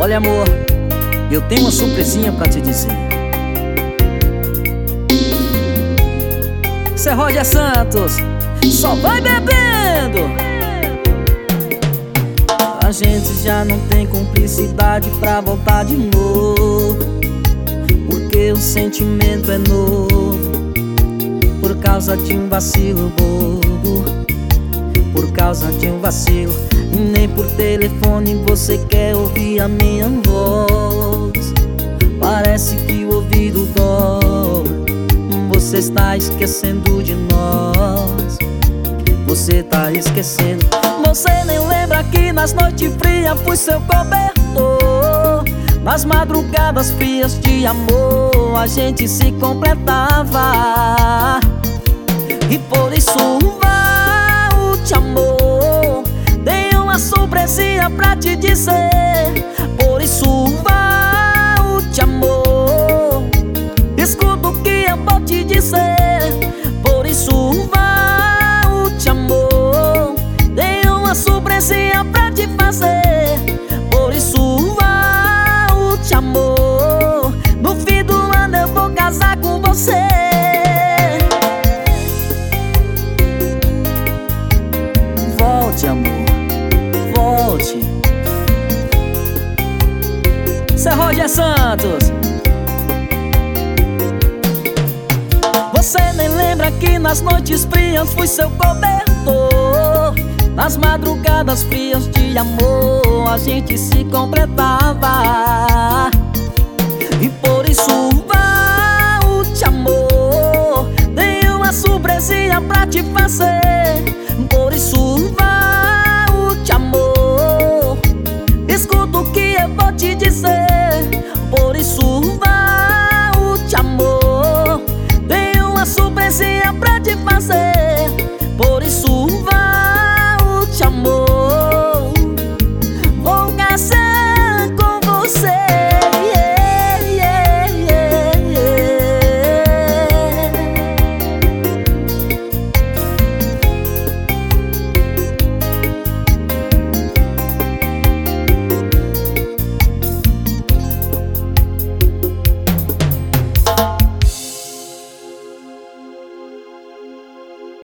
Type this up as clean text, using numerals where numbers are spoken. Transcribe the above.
Olha, amor, eu tenho uma surpresinha pra te dizer. Cê é Roger Santos, só vai bebendo. A gente já não tem cumplicidade pra voltar de novo, porque o sentimento é novo, por causa de um vacilo bobo, por causa de um vacilo. Nem por telefone você quer ouvir a minha voz. Parece que o ouvido dói. Você está esquecendo de nós. Você tá esquecendo. Você nem lembra que nas noites frias fui seu cobertor. Nas madrugadas frias de amor a gente se completava. E por isso te amor, tenho uma surpresinha pra te dizer. Por isso te amor, escuta o que eu vou te dizer. Por isso te amor, tenho uma surpresinha pra te fazer. Por isso te amor, no fim do ano eu vou casar com você. Volte, amor, volte. Cê é Roger Santos. Você nem lembra que nas noites frias fui seu cobertor. Nas madrugadas frias de amor a gente se completava. E por isso te amor, tenho uma surpresinha pra te fazer. Por isso te amor, escuta o que eu vou te dizer. Por isso te amor, tenho uma surpresinha pra te fazer.